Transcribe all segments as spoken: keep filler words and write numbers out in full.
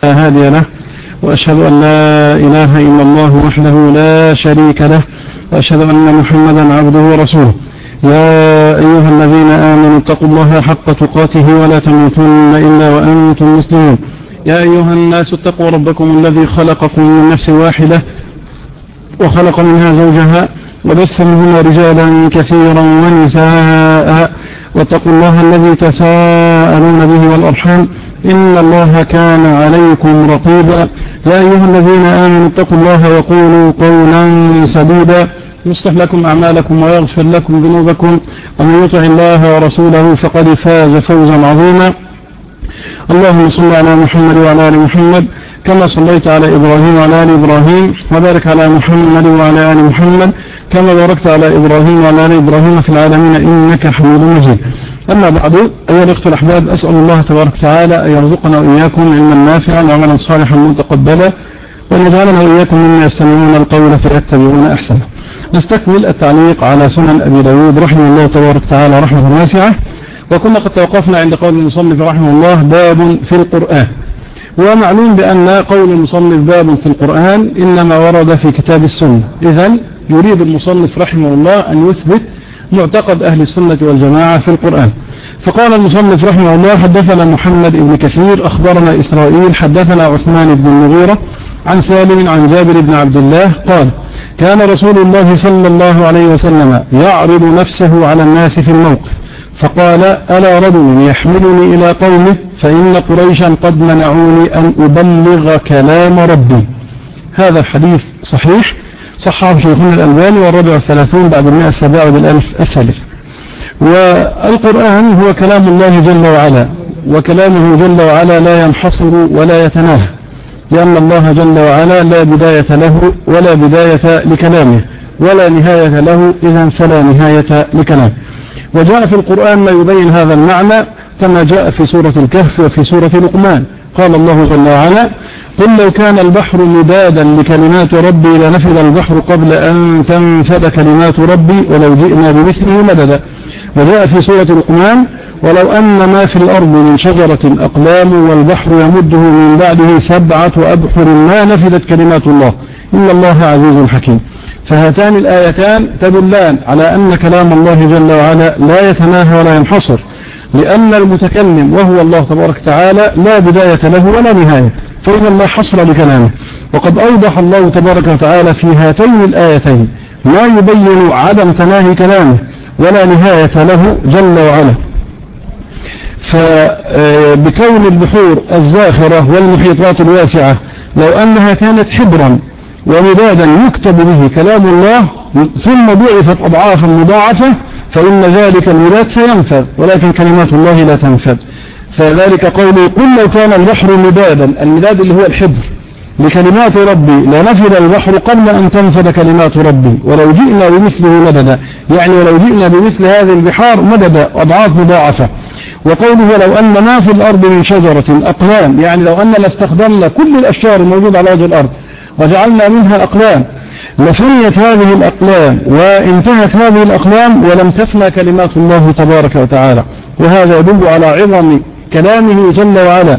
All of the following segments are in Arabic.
لا هادي له، وأشهد أن لا إله إلا الله وحده لا شريك له، وأشهد أن محمدا عبده ورسوله. يا أيها الذين آمنوا اتقوا الله حق تقاته ولا تموتن إلا وأنتم مسلمون. يا أيها الناس اتقوا ربكم الذي خلقكم من نفس واحدة وخلق منها زوجها وبث منهما رجالا كثيرا ونساء، واتقوا الله الذي تساءلون به والأرحام إن الله كان عليكم رقيبا. يا أيها الذين آمنوا اتقوا الله وقولوا قولا سديدا يصلح لكم أعمالكم ويغفر لكم ذنوبكم، ومن يطع الله ورسوله فقد فاز فوزا عظيما. اللهم صل على محمد وعلى آل محمد كما صليت على إبراهيم وعلى آل إبراهيم، وبارك على محمد وعلى آل محمد كما باركت على إبراهيم وعلى آل إبراهيم في العالمين إنك حميد مجيد. أما بعد، أيها الأخوة الأحباب، أسأل الله تبارك وتعالى أن يرزقنا وإياكم علما نافعا وعملا صالحا متقبلا، وأن يجعلنا وإياكم ممن يستمعون القول فيتبعون أحسنه. نستكمل التعليق على سنن أبي داود رحمه الله تبارك وتعالى رحمة واسعة، وكنا قد توقفنا عند قول المصنف رحمه الله باب في القرآن. ومعلوم بأن قول المصنف باب في القرآن إنما ورد في كتاب السنة، إذن يريد المصنف رحمه الله أن يثبت معتقد أهل السنة والجماعة في القرآن. فقال المصنف رحمه الله: حدثنا محمد بن كثير أخبرنا إسرائيل حدثنا عثمان بن المغيرة عن سالم عن جابر بن عبد الله قال: كان رسول الله صلى الله عليه وسلم يعرض نفسه على الناس في الموقف، فقال: ألا رجل يحملني إلى قومه فإن قريشا قد منعوني أن أبلغ كلام ربي. هذا الحديث صحيح، صححه شيخنا الألباني والرابع والثلاثون بعد المئة السابعة بالألف الثالث. والقرآن هو كلام الله جل وعلا، وكلامه جل وعلا لا ينحصر ولا يتناهى، لأن الله جل وعلا لا بداية له ولا بداية لكلامه ولا نهاية له، إذن فلا نهاية لكلامه. وجاء في القرآن ما يبين هذا المعنى كما جاء في سورة الكهف وفي سورة لقمان. قال الله جل وعلا: قل لو كان البحر مدادا لكلمات ربي لنفذ البحر قبل أن تنفذ كلمات ربي ولو جئنا بمثله مددا. وجاء في سورة لقمان: ولو أن ما في الأرض من شجرة أقلام والبحر يمده من بعده سبعة أبحر ما نفذت كلمات الله إن الله عزيز حكيم. فهاتان الآيتان تدلان على أن كلام الله جل وعلا لا يتناهى ولا ينحصر، لأن المتكلم وهو الله تبارك وتعالى لا بداية له ولا نهاية، فإذا لا حصر لكلامه. وقد أوضح الله تبارك وتعالى في هاتين الآيتين ما يبين عدم تناهي كلامه ولا نهاية له جل وعلا. فبكون البحور الزاخرة والمحيطات الواسعة لو أنها كانت حبرا ومدادا يكتب به كلام الله ثم ضعفت أضعافا مضاعفة فإن ذلك المداد سينفذ، ولكن كلمات الله لا تنفذ. فذلك قوله: قل لو كان البحر مدادا، المداد اللي هو الحبر، لكلمات ربي لنفذ البحر قبل أن تنفذ كلمات ربي ولو جئنا بمثله مددا، يعني ولو جئنا بمثل هذه البحار مددا أضعاف مضاعفة. وقوله: لو أن ما في الأرض من شجرة أقلام، يعني لو أن لاستخدمنا كل الأشجار الموجودة على وجه الأرض وجعلنا منها أقلام لفنيت هذه الأقلام وانتهت هذه الأقلام ولم تفنى كلمات الله تبارك وتعالى. وهذا يدل على عظم كلامه جل وعلا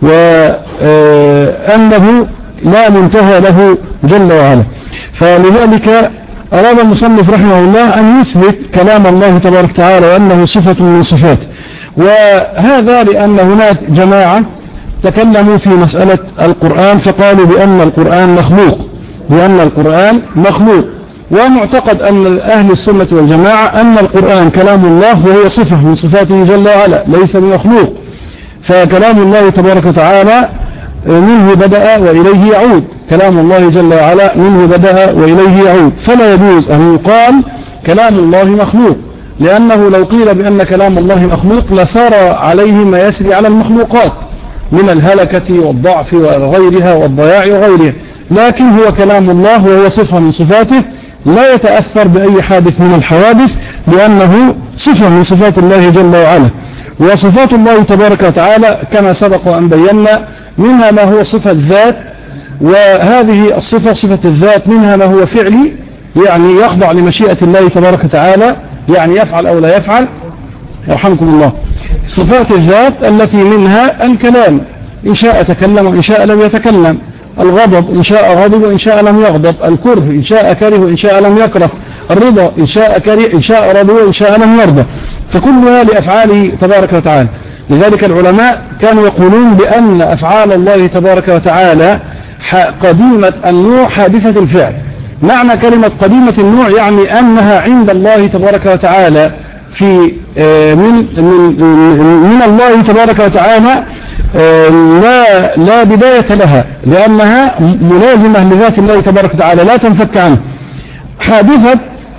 وأنه لا منتهى له جل وعلا. فلذلك أراد المصنف رحمه الله أن يثبت كلام الله تبارك وتعالى وأنه صفة من صفاته. وهذا لأن هناك جماعة تكلموا في مسألة القرآن فقالوا بأن القرآن مخلوق، بأن القرآن مخلوق. ومعتقد أن أهل السنة والجماعة أن القرآن كلام الله وهي صفة من صفاته جل وعلا ليس بمخلوق. فكلام الله تبارك وتعالى منه بدأ وإليه يعود، كلام الله جل وعلا منه بدأ وإليه يعود، فلا يجوز أن يقال كلام الله مخلوق، لأنه لو قيل بأن كلام الله مخلوق لسار عليه ما يسري على المخلوقات من الهلكة والضعف وغيرها والضياع وغيرها. لكن هو كلام الله وهو صفة من صفاته لا يتأثر بأي حادث من الحوادث، لأنه صفة من صفات الله جل وعلا. وصفات الله تبارك وتعالى كما سبق وأن بينا منها ما هو صفة ذات، وهذه الصفة صفة الذات منها ما هو فعلي، يعني يخضع لمشيئة الله تبارك وتعالى، يعني يفعل أو لا يفعل، يرحمكم الله. صفات الذات التي منها الكلام، إن شاء تكلم وإن شاء لم يتكلم. الغضب إن شاء غضب وإن شاء لم يغضب. الكره إن شاء كره وإن شاء لم يكره. الرضا إن شاء كره إن شاء رضي وإن شاء لم يرضى. فكلها لأفعاله تبارك وتعالى. لذلك العلماء كانوا يقولون بأن أفعال الله تبارك وتعالى قديمة النوع حادثة الفعل. معنى كلمة قديمة النوع يعني أنها عند الله تبارك وتعالى في من من من الله تبارك وتعالى لا لا بداية لها، لأنها ملازمة لذات الله تبارك وتعالى لا تنفك عنه. حادثة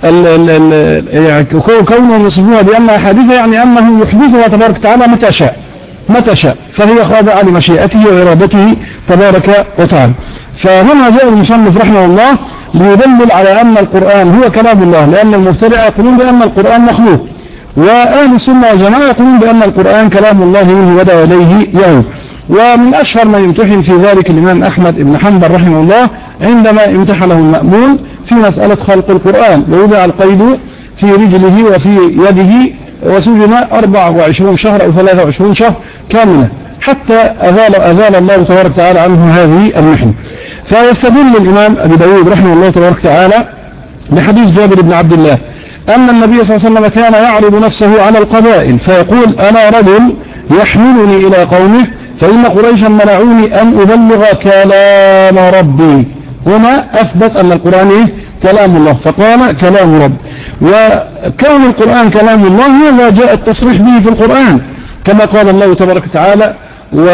كونه يصفوها بأنها حادثة يعني أنه يحدثها تبارك وتعالى متى شاء متى شاء، فهي خاضعة لمشيئته وإرادته تبارك وتعالى. فهنا جاء المصنف رحمه الله ليدلل على أن القرآن هو كلام الله، لأن المبتدع يقولون بأن القرآن مخلوق، وأهل السنة والجماعة يقولون بأن القرآن كلام الله منه بدا إليه يعود. ومن أشهر من يمتحن في ذلك الإمام أحمد بن حنبل رحمه الله عندما امتحنه المأمون في مسألة خلق القرآن، ووضع القيد في رجله وفي يده وسجن أربع وعشرون شهر أو ثلاثة وعشرون شهر كاملة حتى أزال, أزال الله تبارك وتعالى عنه هذه المحنة. فيستدل الإمام أبي داود رحمه الله تبارك وتعالى بحديث جابر بن عبد الله أن النبي صلى الله عليه وسلم كان يعرض نفسه على القبائل فيقول أنا رجل يحملني إلى قومه فإن قريشا منعوني أن أبلغ كلام ربي. هنا أثبت أن القرآن كلام الله فقال كلام رب. وكون القرآن كلام الله هذا جاء التصريح به في القرآن كما قال الله تبارك وتعالى و...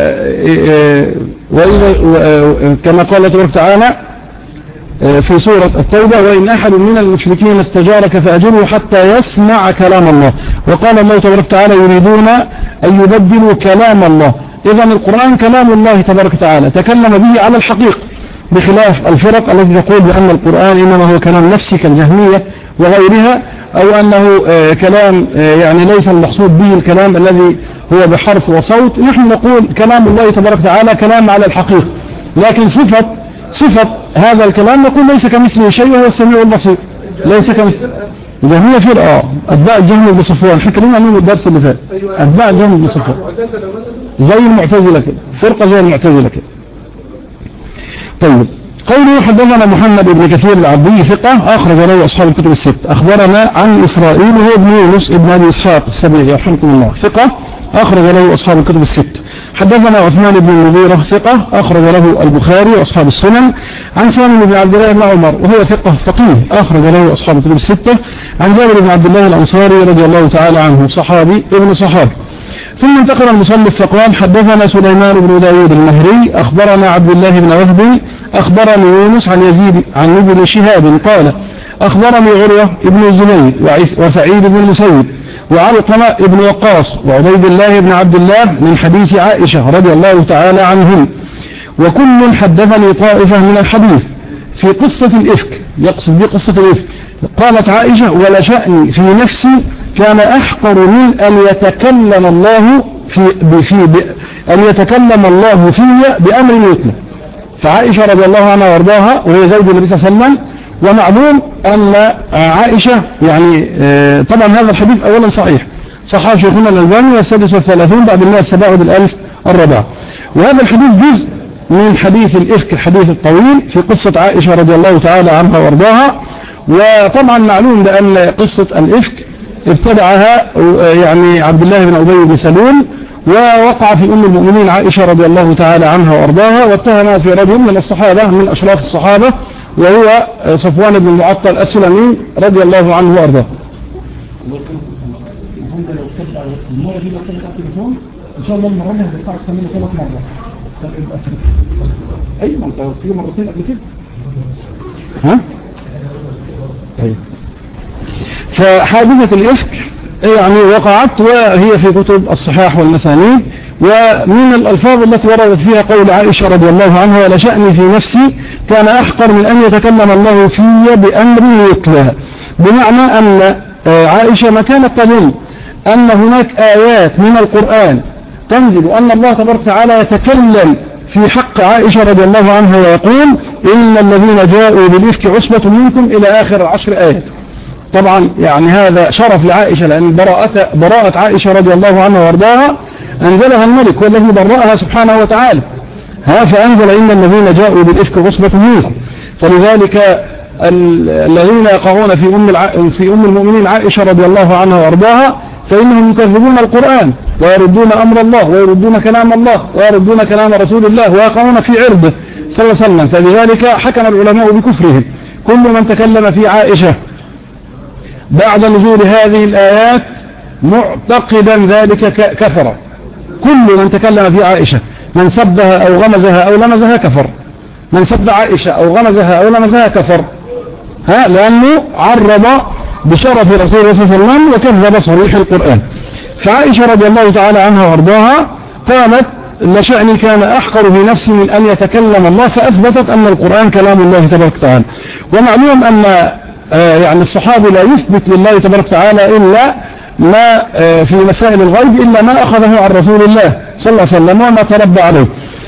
وإذا كما قال تبارك وتعالى في سورة التوبة وإن أحد من المشركين استجارك فأجره حتى يسمع كلام الله. وقال الله تبارك وتعالى يريدون أن يبدلوا كلام الله. إذن القرآن كلام الله تبارك وتعالى تكلم به على الحقيقة، بخلاف الفرق التي تقول بأن القرآن إنما هو كلام نفسي كالجهمية وغيرها، أو أنه كلام يعني ليس المقصود به الكلام الذي هو بحرف وصوت. نحن نقول كلام الله تبارك وتعالى كلام على الحقيقة، لكن صفة صفة هذا الكلام نقول ليس كمثله شيء وهو السميع البصير. ليس كمثله الجهمية فرقة أتباع الجهم بن صفوان حكينا عنه الدرس اللي فات. أتباع الجهم بن صفوان زي المعتزلة كده، فرقة زي المعتزلة كده. طيب قوله حدثنا محمد بن كثير العبدي ثقة أخرج له أصحاب الكتب الست. أخبرنا عن إسرائيل وهو ابن يونس ابن أبي إسحاق السبيعي يرحمكم الله ثقة أخرج له أصحاب الكتب الست. حدثنا عثمان بن المغيرة ثقة أخرج له البخاري وأصحاب السنن. عن سالم بن عبد الله بن عمر وهو ثقة فقيه أخرج له أصحاب الكتب الستة. عن جابر بن عبد الله الأنصاري رضي الله تعالى عنه صحابي ابن صحابي. ثم انتقل المصنف فقال حدثنا سليمان بن داود المهري أخبرنا عبد الله بن وهب أخبرني يونس عن يزيد عن ابن شهاب قال أخبرني عروة ابن الزبير وسعيد بن المسيب وعلقمة بن وقاص وعبيد الله بن عبد الله من حديث عائشة رضي الله تعالى عنهم. وكل حدثني طائفة من الحديث في قصة الإفك، يقصد بقصة الإفك. قالت عائشة ولا شأني في نفسي كان أحقر من أن يتكلم الله في, في أن يتكلم الله في بأمر يتلى. فعائشة رضي الله عنها وارضاها وهي زوج النبي صلى الله عليه وسلم. ومعلوم أن عائشة يعني طبعا هذا الحديث أولا صحيح صححه شيخنا الألباني والسادس والثلاثون بعد الله السبع بالألف الرابع. وهذا الحديث جزء من حديث الإفك الحديث الطويل في قصة عائشة رضي الله تعالى عنها وارضاها. وطبعا معلوم بأن قصة الإفك ابتدعها يعني عبد الله بن أبي بن سلول ووقع في أم المؤمنين عائشة رضي الله تعالى عنها وارضاها واتهمها في رجل من الصحابة من أشراف الصحابة وهو صفوان بن المعطل السلمي رضي الله عنه وارضاه. ان شاء الله المره دي هتدفعك ثمانية ثلاث مرات. اي ما انت في مرتين قبل كده. ها طيب فحادثة الإفك يعني وقعت وهي في كتب الصحاح والمسانيد. ومن الألفاظ التي وردت فيها قول عائشة رضي الله عنها ولا شأني في نفسي كان أحقر من أن يتكلم الله في بأمر يتلى، بمعنى أن عائشة ما كانت تظن أن هناك آيات من القرآن تنزل وأن الله تبارك وتعالى يتكلم في حق عائشة رضي الله عنها ويقول إن الذين جاءوا بالإفك عصبة منكم إلى آخر العشر آيات. طبعا يعني هذا شرف لعائشة لأن براءة, براءة عائشة رضي الله عنها وارضاها أنزلها الملك والذي برأها سبحانه وتعالى. ها فأنزل إن الذين جاءوا بالإفك عصبة منكم. فلذلك الذين يقعون في أم الع... في أم المؤمنين عائشة رضي الله عنها وأرضاها فإنهم يكذبون القرآن ويردون أمر الله ويردون كلام الله ويردون كلام رسول الله ويقعون في عرضه صلى الله عليه وسلم. فلذلك حكم العلماء بكفرهم. كل من تكلم في عائشة بعد نزول هذه الآيات معتقدا ذلك كفر. كل من تكلم في عائشة من سبها أو غمزها أو لمزها كفر. من سب عائشة أو غمزها أو لمزها كفر. ها لأنه عرض بشرف رسول الله صلى الله عليه وسلم وكذب صريح القرآن. فعائشة رضي الله تعالى عنها وارضاها قالت لشأني كان أحقر في نفسي من أن يتكلم الله، فأثبتت أن القرآن كلام الله تبارك وتعالى. ومعلوم أن آه يعني الصحابي لا يثبت لله تبارك وتعالى إلا ما آه في مسائل الغيب إلا ما أخذه عن رسول الله صلى الله عليه وسلم وما تربى عليه.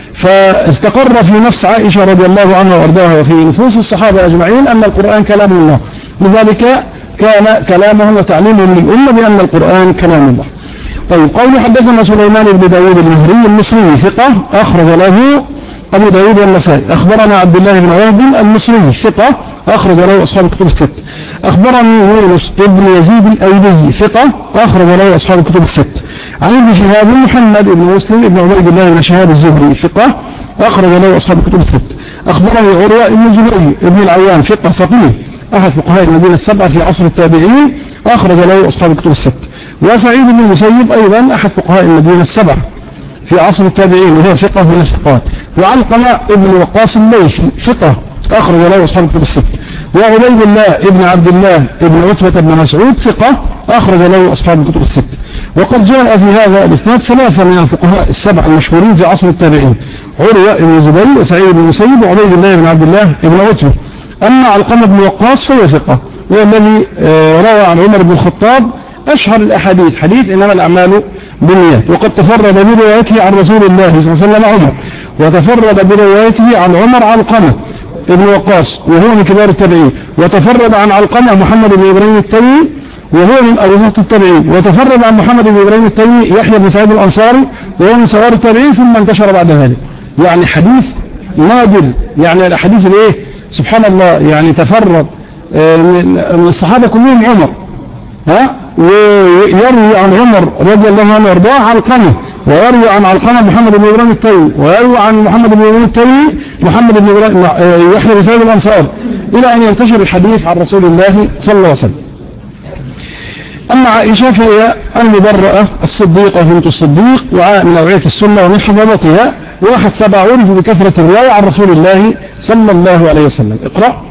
فاستقر في نفس عائشة رضي الله عنها وارضاها وفي نفوس الصحابة أجمعين أن القرآن كلام الله، لذلك كان كلامهم وتعليمهم للأمة بأن القرآن كلام الله. طيب قول حدثنا سليمان بن داود المهري المصري ثقة أخرج له أبو داود والنسائي. أخبرنا عبد الله بن وهب المصري ثقة أخرج له أصحاب الكتب الست. أخبرني يونس بن يزيد الأيلي ثقة أخرج له أصحاب الكتب الست. عن ابن شهاب محمد بن مسلم بن عبيد الله بن شهاب الزهري ثقة أخرج له أصحاب الكتب الست. أخبرني عروة بن الزبير بن العوام ثقة فقيه أحد فقهاء المدينة السبعة في عصر التابعين أخرج له أصحاب الكتب الست. وسعيد بن المسيب أيضا أحد فقهاء المدينة السبعة في عصر التابعين وهو ثقة من الثقات. وعلقمة ابن وقاص الليثي ثقة أخرج له أصحاب الكتب الست. وعبيد الله ابن عبد الله ابن عتبة بن مسعود ثقة أخرج له أصحاب الكتب الست. وقد جاء في هذا الإسناد ثلاثة من الفقهاء السبع المشهورين في عصر التابعين: عروة بن الزبير وسعيد بن المسيب وعبيد الله بن عبد الله ابن عتبة. أما علقمة بن وقاص فهو ثقة، والذي روى عن عمر بن الخطاب أشهر الأحاديث حديث إنما الأعمال بالنيات. وقد تفرد بروايته عن رسول الله صلى الله عليه وسلم عمر، وتفرد بروايته عن عمر علقمة ابن وقاص وهو من كبار التابعين، وتفرد عن علقمة محمد بن إبراهيم التيمي وهو من أوسط التابعين، وتفرد عن محمد بن إبراهيم التيمي يحيى بن سعيد الأنصاري وهو من صغار التابعين، ثم انتشر بعد ذلك. يعني حديث نادر، يعني الأحاديث الإيه سبحان الله، يعني تفرد من الصحابة كلهم عمر، ها ويروي عن عمر رضي الله عنه وارضاه علقمة، ويروي عن علقمة محمد بن إبراهيم التيمي، ويروي عن محمد بن إبراهيم التيمي محمد بن إبراهيم يحيى بن سعيد الأنصاري، إلى أن ينتشر الحديث عن رسول الله صلى الله عليه وسلم. أما عائشة فهي المبرأة الصديقة بنت الصديق، ومن نوعية السنة ومن حفظتها، واحد سبع عرف بكثرة الرواية عن رسول الله صلى الله عليه وسلم. اقرأ.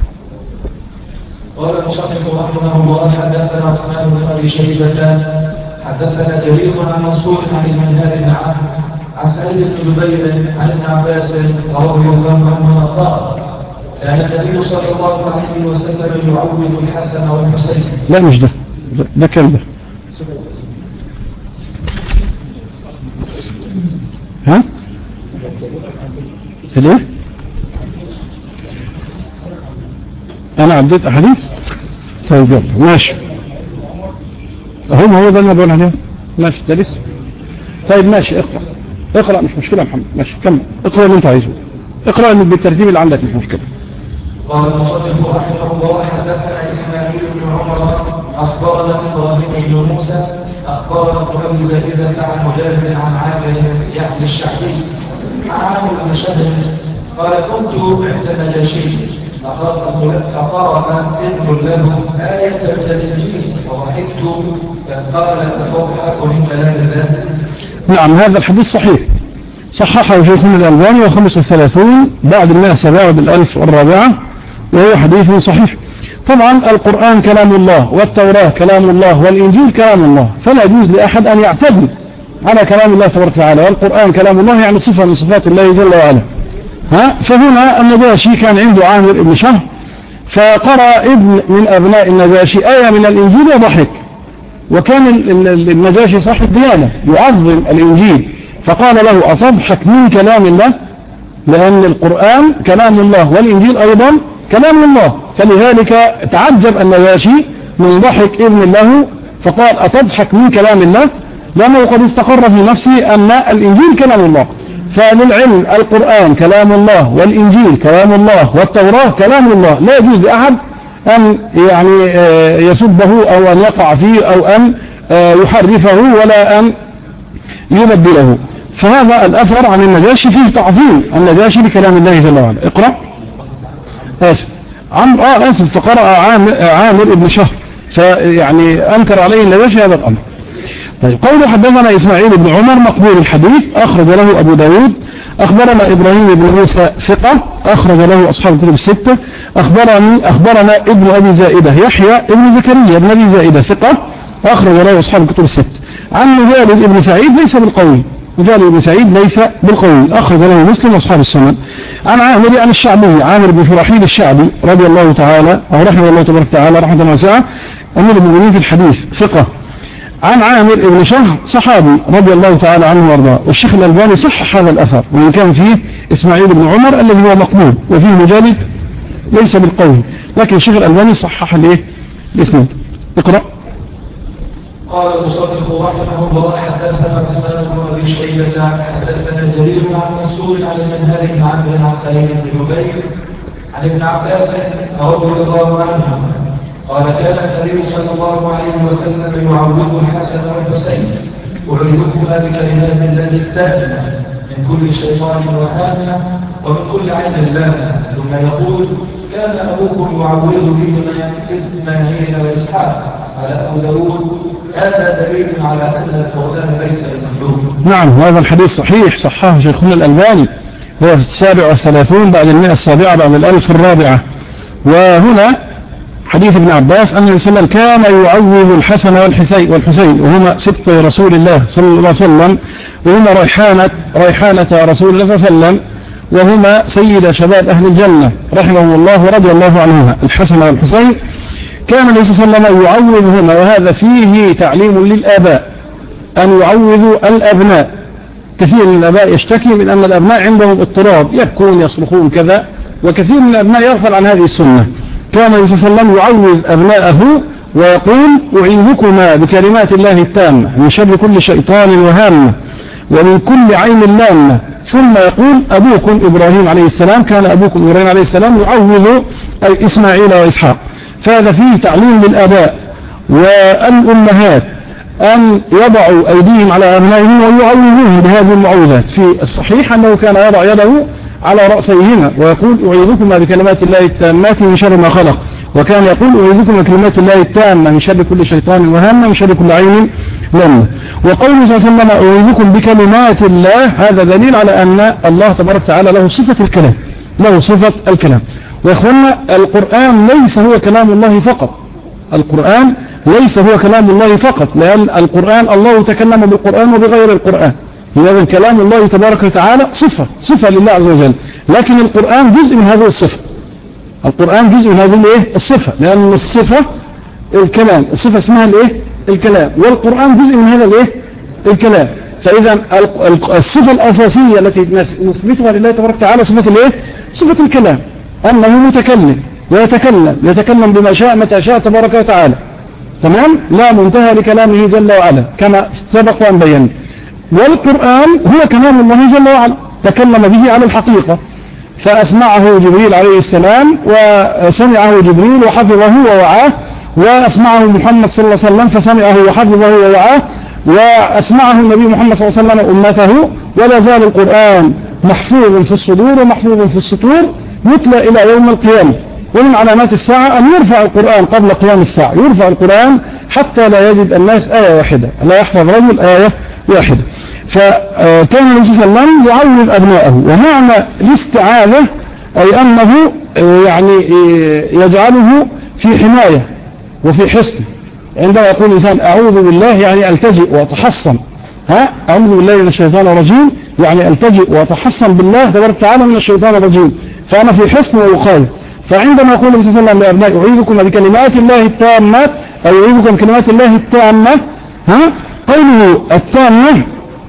قال المصنف رحمه الله: حدثنا عثمان بن ابي شيبه حدثنا جرير عن منصور عن المنهال بن عمرو عن سعيد بن جبير عن ابن عباس رضي الله عنهما قال: كان النبي صلى الله عليه وسلم يعود الحسن والحسين. لا مش ده، ده كم ده؟ ها؟ ليه؟ أنا عديت أحاديث؟ طيب يلا ماشي. هم هو ده اللي بقول عليه. ماشي ده لسه. طيب ماشي اقرأ. اقرأ مش مشكلة يا محمد. ماشي كمل. اقرأ اللي أنت عايزه. اقرأ بالترتيب اللي عندك مش مشكلة. قال المصنف رحمه الله: حدثنا إسماعيل بن عمر أخبرنا إبراهيم بن موسى أخبرنا ابن أبي زائدة عن مجاهد عن عامر يعني الشعبي عن عامر بن شهر قال: كنت عند النجاشي فقرأ ابن له آية من الإنجيل وضحكت فقال: أتضحك من كلام الله؟ نعم هذا الحديث صحيح، صححه شيخنا الألباني وخمس وثلاثون بعد المئة السابعة بالألف والرابعة، وهو حديث صحيح. طبعا القرآن كلام الله، والتوراة كلام الله، والإنجيل كلام الله، فلا يجوز لأحد أن يعتدي على كلام الله تبارك وتعالى، والقرآن كلام الله يعني صفة من صفات الله جل وعلا. ها فهنا النجاشي كان عنده عامر ابن شهر، فقرأ ابن من أبناء النجاشي آية من الإنجيل وضحك، وكان النجاشي صاحب ديانة يعظم الإنجيل، فقال له: أتضحك من كلام الله؟ لأن القرآن كلام الله والإنجيل أيضا كلام الله، فلذلك تعجب النجاشي من ضحك ابن له، فقال: أتضحك من كلام الله؟ لأنه قد استقر في نفسي أن الإنجيل كلام الله. فللعلم القرآن كلام الله، والإنجيل كلام الله، والتوراة كلام الله، لا يجوز لأحد أن يعني يسبه أو أن يقع فيه أو أن يحرفه ولا أن يبدله. فهذا الأثر عن النجاشي فيه تعظيم النجاشي بكلام الله جل وعلا. اقرأ. آسف عم آه آسف فقرأ عامر, عامر ابن شهر، فيعني أنكر عليه النجاشي هذا الأمر. طيب قوله حدثنا إسماعيل بن عمر مقبول الحديث أخرج له أبو داود. أخبرنا إبراهيم بن موسى ثقة أخرج له أصحاب الكتب الستة. أخبرني أخبرنا ابن أبي زائدة يحيى ابن زكريا ابن أبي زائدة ثقة أخرج له أصحاب الكتب الستة. عن مجالد ابن سعيد ليس بالقوي، مجالد ابن سعيد ليس بالقوي أخرج له مسلم أصحاب السنن. عن عامر عن الشعبي عامر بن شرحيل الشعبي رضي الله تعالى أو رحمه الله تبارك وتعالى رحمة واسعة أمير المؤمنين في الحديث ثقة. عن عامر بن شهر صحابي رضي الله تعالى عنه وارضاه. والشيخ الألباني صحح هذا الأثر، وإن كان فيه إسماعيل بن عمر الذي هو مقبول وفيه مجالد ليس بالقوي، لكن الشيخ الألباني صحح الايه الإسناد. اقرأ. قال المصنف رحمه الله حدثنا عثمان بن ابي شيبه حدثنا جرير عن منصور عن المنهل بن عمرو عن سعيد بن جبير عن ابن عباس رضي الله عنه قال كان النبي صلى الله عليه وسلم يعوض الحسن والحسين ويعوذهما بكلمات الله التامه من كل شيطان وهامه ومن كل عين لامه، ثم يقول كان ابوكم يعوذ بهما اسماعيل واسحاق على ابو داود. هذا دليل على أن الفقدان ليس بمندوب. نعم وهذا الحديث صحيح صححه شيخنا الألباني، هو في السابع والثلاثون بعد المئة السابعة بعد الألف الرابعة. وهنا حديث ابن عباس أن النبي صلى الله عليه وسلم كان يعوذ الحسن والحسين والحسين وهما سبط رسول الله صلى الله عليه وسلم، وهما ريحانة ريحانة رسول الله صلى الله عليه وسلم، وهما سيد شباب أهل الجنة رحمه الله ورضي الله عنهما الحسن والحسين. كان النبي صلى الله عليه وسلم يعوذهما، وهذا فيه تعليم للآباء أن يعوذوا الأبناء. كثير من الآباء يشتكي من أن الأبناء عندهم اضطراب، يبكون يصرخون كذا، وكثير من الأبناء يغفل عن هذه السنة. كان النبي صلى الله عليه وسلم يعوذ أبناءه ويقول أعيذكما بكلمات الله التامة من شر كل شيطان وهامة ومن كل عين لامة، ثم يقول أبوكم إبراهيم عليه السلام كان أبوكم إبراهيم عليه السلام يعوذ أي إسماعيل وإسحاق. فهذا فيه تعليم للآباء والأمهات أن يضعوا أيديهم على أبنائهم ويعوذوهم بهذه المعوذات. في الصحيح أنه كان يضع يده على رأسيهما ويقول أعيذكما بكلمات الله التامات من شر ما خلق، وكان يقول أعيذكما بكلمات الله التامة من شر كل شيطان وهامة من شر كل عين لامة. وقوله صلى الله عليه وسلم أعيذكم بكلمات الله هذا دليل على أن الله تبارك وتعالى له صفة الكلام، له صفة الكلام. وإخوانا القرآن ليس هو كلام الله فقط، القرآن ليس هو كلام الله فقط، لأن القرآن الله تكلم بالقرآن وبغير القرآن، لأن كلام الله تبارك وتعالى صفة صفة لله عز وجل، لكن القرآن جزء من هذه الصفة، القرآن جزء من هذه الايه الصفة، لأن الصفة الكلام، الصفة اسمها الايه الكلام، والقرآن جزء من هذا الايه الكلام. فإذا الصفة الأساسية التي نثبتها لله تبارك وتعالى صفة الايه صفة الكلام، أنه متكلم ويتكلم يتكلم بما شاء متى شاء تبارك وتعالى، تمام، لا منتهى لكلامه جل وعلا كما سبق وأن بينا. والقرآن هو كلام الله جل وعلا تكلم به على الحقيقة، فأسمعه جبريل عليه السلام وسمعه جبريل وحفظه ووعاه، وأسمعه محمد صلى الله عليه وسلم فسمعه وحفظه ووعاه، وأسمعه النبي محمد صلى الله عليه وسلم أمته. ولا زال القرآن محفوظ في الصدور ومحفوظ في السطور يتلى إلى يوم القيامة. ومن علامات الساعة أن يرفع القرآن قبل قيام الساعة، يرفع القرآن حتى لا يجد الناس آية واحدة، لا يحفظ رجل آية واحدة. فكان النبي صلى الله عليه وسلم يعوذ أبناءه. ومعنى الاستعاذة أي أنه يعني يجعله في حماية وفي حصن. عندما يقول الإنسان أعوذ بالله يعني ألتجئ وأتحصن، ها أعوذ بالله من الشيطان الرجيم يعني ألتجئ وأتحصن بالله تبارك وتعالى من الشيطان الرجيم، فأنا في حصن ووقاية. فعندما يقول النبي صلى الله عليه وسلم لأبنائه أعيذكم بكلمات الله التامات أو أعيذكم بكلمات الله التامة، ها قوله التامة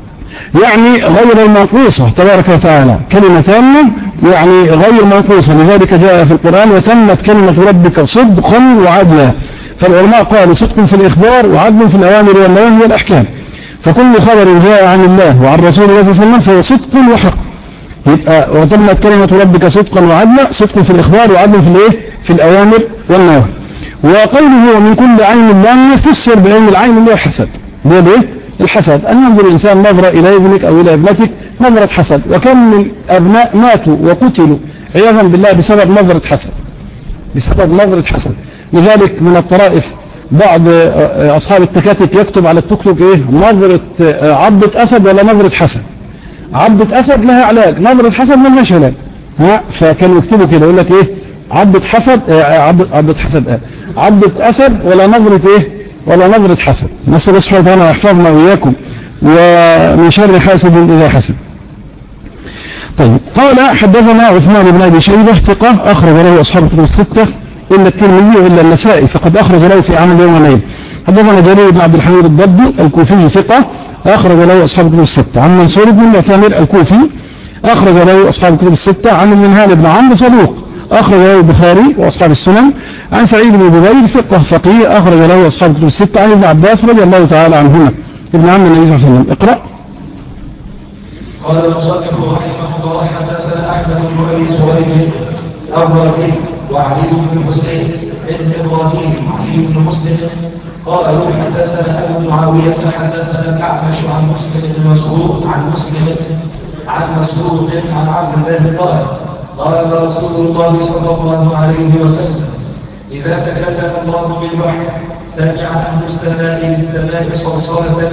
يعني غير المنقوصة تبارك وتعالى، كلمة تامة يعني غير منقوصة، لذلك جاء في القرآن وتمت كلمة ربك صدقا وعدلا. فالعلماء قالوا صدق في الإخبار وعدل في الأوامر والنواهي والأحكام. فكل خبر جاء عن الله وعن رسول الله صلى الله عليه وسلم فهو صدق وحق. يبقى وتمت كلمة ربك صدقا وعدلا، صدق في الإخبار وعدل في الإيه؟ في الأوامر والنواهي. وقوله ومن كل عين لام يفسر بعين العين اللي هو الحسد. ده ايه؟ الحسد، أن ينظر الإنسان نظرة إلى ابنك أو إلى ابنتك نظرة حسد، وكم من أبناء ماتوا وقتلوا عياذا بالله بسبب نظرة حسد، بسبب نظرة حسد. لذلك من الطرائف بعض أصحاب التكاتك يكتب على التوك توك إيه؟ نظرة عضة أسد ولا نظرة حسد. عضة أسد لها علاج، نظرة حسد ما لهاش علاج. ها فكانوا يكتبوا كده يقول لك إيه؟ عضة حسد عضة عضة حسد آه. عضة أسد ولا نظرة إيه؟ ولا نظرة حسد. نسأل الله سبحانه وتعالى يحفظنا وإياكم ومن شر حاسد إذا حسد. طيب قال حدثنا عثمان بن أبي شيبة ثقة أخرج له أصحاب الكتب الستة إلا الترمذي وإلا النسائي فقد أخرج له في عمل يوم الليل. حدثنا جرير بن عبد الحميد الضبي الكوفي ثقة أخرج له أصحاب الكتب الستة عن منصور بن معتمر الكوفي أخرج له أصحاب الكتب الستة عن المنهال بن عمرو صدوق أخرج له البخاري وأصحاب السنن عن سعيد بن جبير ثقة فقيه أخرج له أصحاب الكتب الستة عن ابن عباس رضي الله تعالى عنهما ابن عم النبي صلى الله عليه وسلم. اقرأ. قال المصنف رحمه الله حدثنا أحمد بن أبي سويد الأبراري وعلي بن حسين بن إبراهيم وعلي بن مسلم قالوا حدثنا أبو معاوية حدثنا الأعمش عن مسلم بن مسعود عن مسلم عن مسعود عن عبد الله قال قال رسول الله صلى الله عليه وسلم إذا تكلم الله بالوحي سمع أهل السماء للسماء صرصرة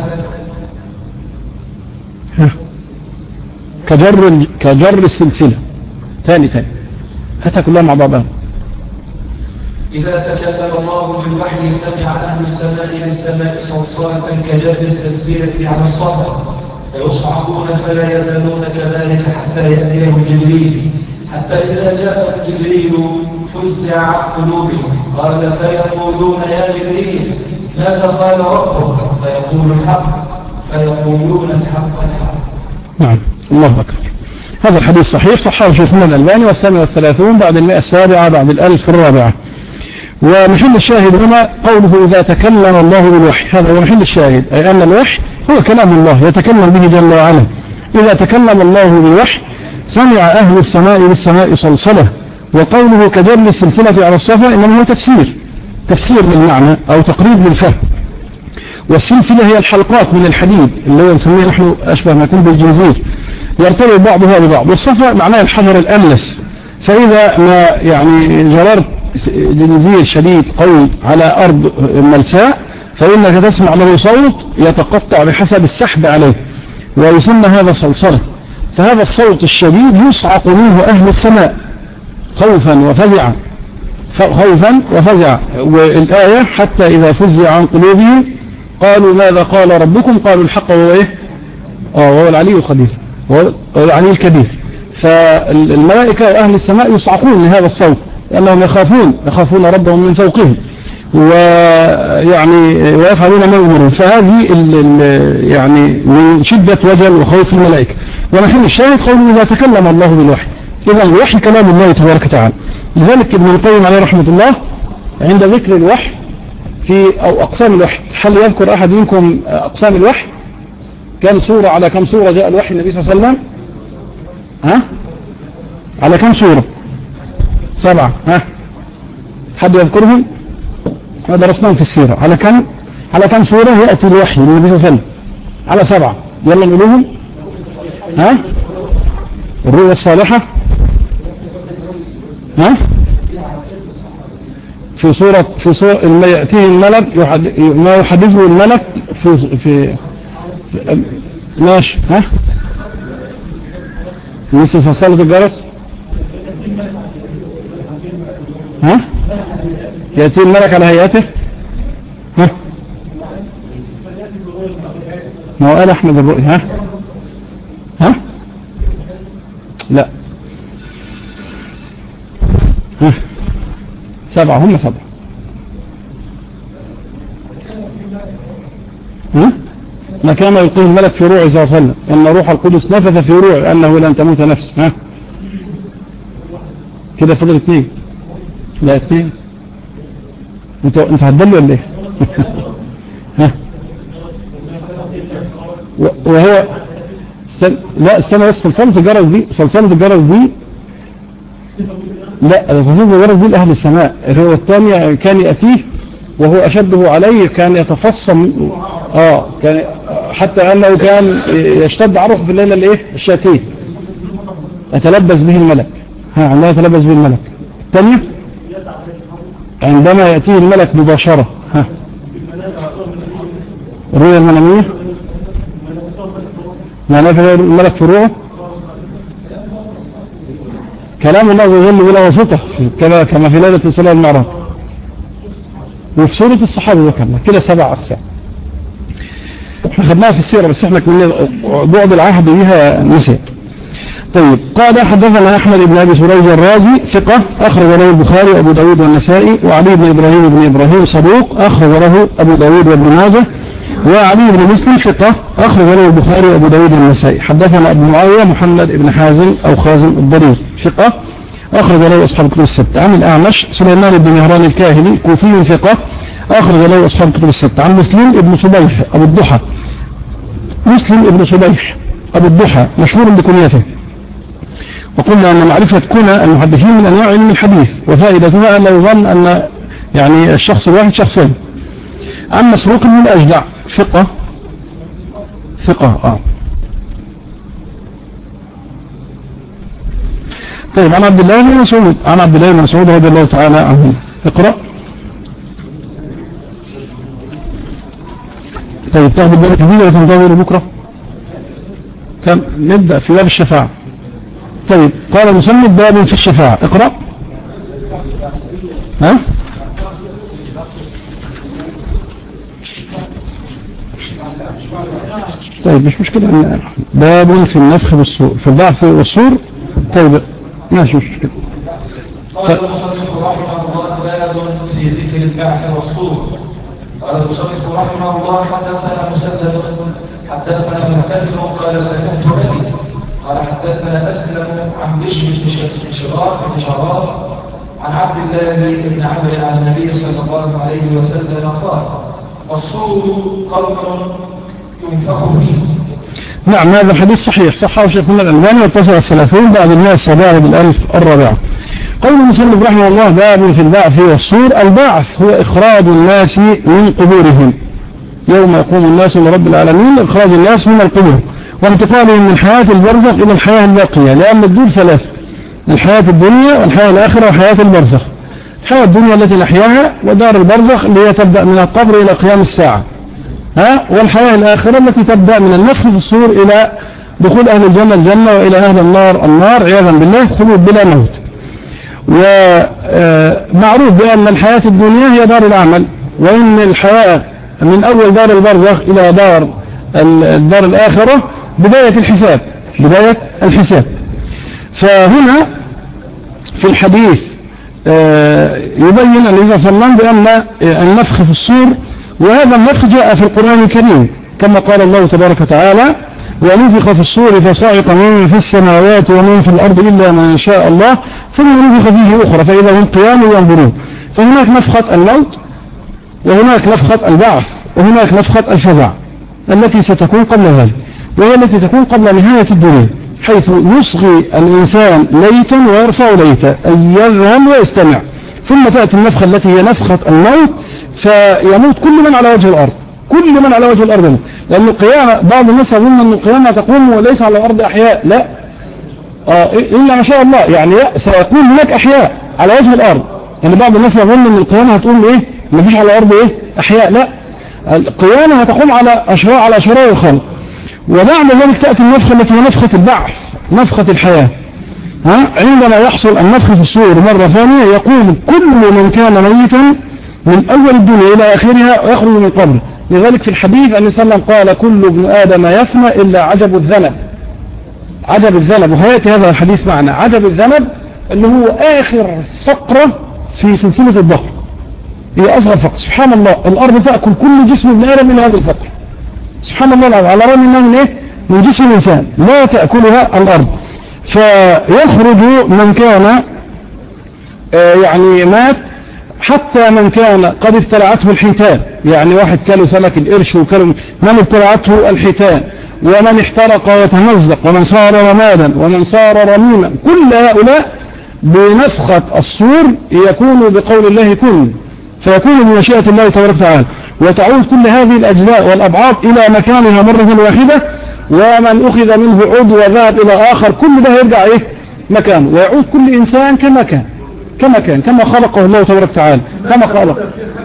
كجر كجر السلسلة. ثاني ثاني هاتها كلها مع بعضها. إذا تكلم الله بالوحي سمع أهل السماء للسماء صرصرة كجر السلسلة على الصخر فيصعقون فلا يزالون كذلك حتى يأتيهم جبريل حتى إذا جاء جبريل فزع عن قلوبهم قال فيقولون يا جبريل ماذا قال ربك فيقول الحق فيقولون الحق الحق. نعم الله أكبر. هذا الحديث صحيح صححه شيخنا الألباني والثامن والثلاثون بعد المئة السابعة بعد الألف الرابعة. ومحل الشاهد هنا قوله إذا تكلم الله بالوحي، هذا هو محل الشاهد، أي أن الوحي هو كلام الله يتكلم به جل وعلا. إذا تكلم الله بالوحي سمع أهل السماء للسماء صلصلة. وقوله كجر السلسلة على الصفا إنما هو تفسير تفسير للمعنى أو تقريب للفهم. والسلسلة هي الحلقات من الحديد اللي هو نسميه نحن أشبه ما يكون بالجنزير يرتبط بعضها ببعض. والصفا معناه الحجر الأملس، فإذا ما يعني جررت جنزير شديد قوي على أرض ملساء فإنك تسمع له صوت يتقطع بحسب السحب عليه ويسمى هذا صلصلة. فهذا الصوت الشديد يصعق منه أهل السماء خوفا وفزعا خوفا وفزعا. والآية حتى إذا فزع عن قلوبهم قالوا ماذا قال ربكم قالوا الحق وهو إيه؟ آه وهو العلي الخبير وهو العلي الكبير. فالملائكة وأهل السماء يصعقون لهذا الصوت لأنهم يخافون يخافون ربهم من فوقهم ويعني ويفعلون ما يؤمرون. فهذه يعني من شدة وجل وخوف الملائكة. ونحن الشاهد قوله إذا تكلم الله بالوحي، إذا الوحي كلام الله تبارك وتعالى. لذلك ابن القيم عليه رحمة الله عند ذكر الوحي في أو أقسام الوحي، هل يذكر أحد منكم أقسام الوحي؟ كم سورة على كم سورة جاء الوحي النبي صلى الله عليه وسلم؟ ها؟ على كم سورة؟ سبعة. ها؟ حد يذكرهم؟ ما درسناهم في السيرة. على كم على كم سورة يأتي الوحي النبي صلى الله عليه وسلم؟ على سبعة. يلا نقولهم. ها؟ الرؤيا الصالحة. ها؟ في صورة في صورة ما يأتيه الملك يحد... ما يحدثه الملك في في, في... ماشي. ها؟ لسه صلصلة الجرس. ها؟ يأتي الملك على هيئته. ها؟ ما هو قال أحمد الرؤيا. ها؟ ها؟ لا. ها؟ سبعة هم سبعة. ها؟ ما كان يلقيه الملك في روعه صلى الله عليه وسلم أن روح القدس نفث في روعه أنه لن تموت نفس. ها؟ كده فضل اثنين. لا اثنين. انت انت هتدلوا ولا ايه؟ ها؟ وهو سل... لا استنى بس، صلصلة الجرس دي صلصلة الجرس دي لا صلصلة الجرس دي لأهل السماء. هو الثاني كان يأتيه وهو أشده عليه، كان يتفصم آه كان حتى أنه كان يشتد عرقه في الليلة الإيه الشاتيه، يتلبس به الملك. ها عندما يتلبس به الملك. الثانية عندما يأتيه الملك مباشرة. ها الرؤيا المنامية معناه في الملك في الروح كلام الله عز وجل بلا واسطة كما في ليلة الإسراء والمعراج. وفي سورة الصحابة ذكرنا كده سبع أقسام احنا خدناها في السيرة، بس احنا كنا بعد العهد بها نسيت. طيب قال حدثنا أحمد بن أبي سريج الرازي ثقة أخرج له البخاري وأبو داود والنسائي، وعلي بن إبراهيم بن إبراهيم صدوق أخرج له أبو داود وابن ماجه، وعلي بن مسلم ثقة أخرج له البخاري وأبو داود والنسائي. حدثنا أبو معاوية محمد بن حازم أو خازم الضرير ثقة أخرج له أصحاب الكتب الستة. عن الأعمش سليمان بن مهران الكاهلي كوفي ثقة أخرج له أصحاب الكتب الستة. عن مسلم بن صبيح أبو الضحى مسلم بن صبيح أبو الضحى مشهور بكنيته، وقلنا أن معرفة كنى المحدثين من أنواع علم الحديث، وفائدتها أن لا يظن أن يعني الشخص الواحد شخصين. عن مسروق بن الأجدع ثقة ثقة آه طيب. عن عبد الله بن مسعود عن عبد الله بن مسعود رضي الله تعالى عنه. اقرأ. طيب تاخد بالك دي ولا تنتظر بكرة؟ كم نبدأ في باب الشفاعة. طيب قال المصنف باب في الشفاعة. اقرأ. ها طيب مش مشكلة. باب في النفخ بالصور في البعث والصور. طيب ماشي مش مشكلة. قال المصنف رحمه الله باب في ذكر البعث والصور. قال المصنف رحمه الله حدثنا مسدد حدثنا مهتدل قال سمعت أبي قال حدثنا أسلم عن بشر بن شراح بن شراف عن عبد الله بن عمرو عن النبي صلى الله عليه وسلم قال الصور قبر ينفخ فيه. نعم هذا الحديث صحيح صححه شيخنا الألباني واتصل الثلاثون بعد المئة السابعة بالألف الرابعة. قول المصنف رحمه الله باب في البعث والصور. البعث هو إخراج الناس من قبورهم يوم يقوم الناس لرب العالمين، إخراج الناس من القبور وانتقالهم من حياة البرزخ إلى الحياة الباقية، لأن الدول ثلاث: الحياة الدنيا والحياة الآخرة وحياة البرزخ. الحياة الدنيا التي نحياها، ودار البرزخ اللي هي تبدأ من القبر إلى قيام الساعة، ها والحياة الآخرة التي تبدأ من النفخ في الصور إلى دخول أهل الجنة الجنة وإلى أهل النار النار عياذا بالله، خلود بلا موت. ومعروف بأن الحياة الدنيا هي دار العمل، وإن الحياة من أول دار البرزخ إلى دار الدار الآخرة بداية الحساب بداية الحساب. فهنا في الحديث يبين النبي صلى الله عليه وسلم بأن النفخ في الصور، وهذا النفخ جاء في القرآن الكريم كما قال الله تبارك وتعالى: ونفخ في الصور فصعق من في السماوات ومن في الأرض إلا من شاء الله ثم نفخ فيه أخرى فإذا هم قيام ينظرون. فهناك نفخة الموت، وهناك نفخة البعث، وهناك نفخة الفزع التي ستكون قبل ذلك، وهي التي تكون قبل نهاية الدنيا، حيث يصغي الإنسان ليتا ويرفع ليتا أي يذهل ويستمع. ثم تأتي النفخة التي هي نفخة الموت، فيموت كل من على وجه الأرض، كل من على وجه الأرض، لأن القيامة بعض الناس يظن أن القيامة تقوم وليس على الأرض أحياء، لا آه إلا ما شاء الله، يعني لا سيكون هناك أحياء على وجه الأرض. يعني بعض الناس يظن أن القيامة هتقوم إيه ما فيش على الأرض إيه أحياء، لا القيامة هتقوم على أشراء على أشراء الخلق. وبعد ذلك تأتي النفخة التي هي نفخة البعث، نفخة الحياة. ها عندما يحصل النفخ في الصور مرة ثانية، يقوم كل من كان ميتا من أول الدنيا إلى آخرها ويخرج من القبر. لذلك في الحديث أن صلى الله عليه وسلم قال: كل ابن آدم يفنى إلا عجب الذنب. عجب الذنب، وهيأتي هذا الحديث معنا. عجب الذنب اللي هو آخر فقرة في سلسلة الظهر، هي أصغر فقرة. سبحان الله، الأرض تأكل كل جسم ابن آدم من هذه الفقرة. سبحان الله العظيم، على الرغم أنها من إيه؟ من جسم الإنسان لا تأكلها الأرض. فيخرج من كان آه يعني مات، حتى من كان قد ابتلعته الحيتان، يعني واحد كله سمك القرش وكله من ابتلعته الحيتان، ومن احترق وتمزق ومن صار رمادا ومن صار رميما، كل هؤلاء بنفخة الصور يكون بقول الله كن، فيكون بمشيئة الله تبارك وتعالى، وتعود كل هذه الأجزاء والأبعاد إلى مكانها مرة واحدة، ومن أخذ منه عضو وذهب إلى آخر كل ده يرجع إيه مكانه، ويعود كل إنسان كما كان كما كان كما خلقه الله تبارك وتعالى كما خلق.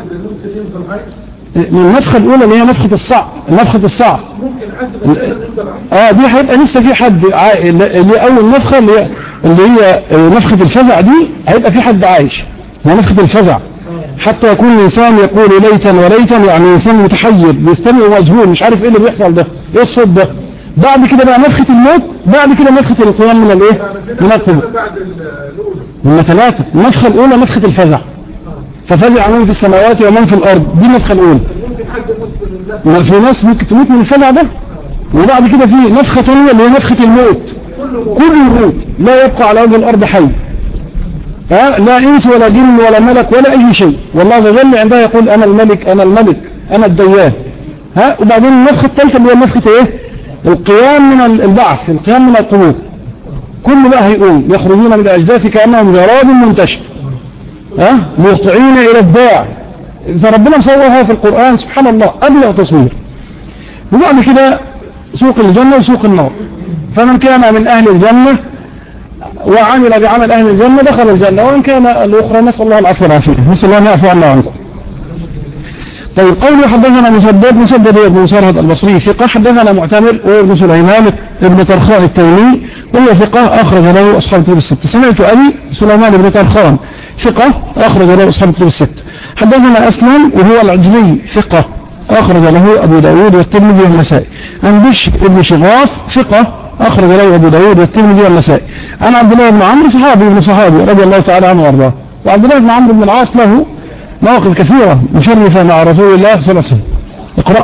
من النفخة الأولى اللي هي نفخة الصعق، نفخة الصعق اه دي هيبقى لسه في حد ع... اللي أول نفخة اللي هي اللي هي نفخة الفزع دي هيبقى في حد عايش، هي نفخة الفزع، حتى يكون الإنسان يقول ليتا وليتا، يعني إنسان متحير بيستمع ومذهول مش عارف إيه اللي بيحصل ده، إيه الصوت ده. بعد كده بقى نفخة الموت، بعد كده نفخة القيام من الإيه من القبور. من ثلاثة، النفخة الأولى نفخة الفزع، ففزع من في السماوات ومن في الأرض، دي النفخة الأولى. في ناس ممكن تموت من الفزع ده. وبعد كده في نفخة ثانية اللي هي نفخة الموت، كل الموت لا يبقى على وجه الأرض حي، ها لا إنس ولا جن ولا ملك ولا أي شيء، والله عز وجل عندها يقول أنا الملك أنا الملك أنا الديان. ها وبعدين النفخة الثالثة اللي هي نفخة إيه؟ القيام من البعث، القيام من القبور، كل بقى هيقوم يخرجون من الأجداث كأنهم جراد منتشر، ها مهطعين إلى الداع. إذا ربنا مصورها في القرآن سبحان الله أبلغ تصوير. وبعد كده سوق الجنة وسوق النار، فمن كان من أهل الجنة وعمل بعمل أهل الجنة دخل الجنة، وإن كان الأخرى نسأل الله العفو والعافية، نسأل الله أن يعفو عنا وعنكم. طيب قوله حدثنا مسدد مسدد بن مسرهد البصري ثقة، حدثنا معتمر وابن سليمان ابن ترخاء التيمي وهو ثقة أخرج له أصحاب الكتب الستة. سمعت أبي سليمان بن ترخان ثقة أخرج له أصحاب الكتب الستة. حدثنا أسلم وهو العجلي ثقة أخرج له أبو داود والترمذي والنسائي. عن بشر ابن شغاف ثقة أخرج له أبو داود والترمذي والنسائي. عن عبد الله بن عمرو صحابي ابن صحابي رضي الله تعالى عنه وارضاه. وعبد الله بن عمرو بن العاص له مواقف كثيرة مشرفة مع رسول الله صلى الله عليه وسلم. اقرأ.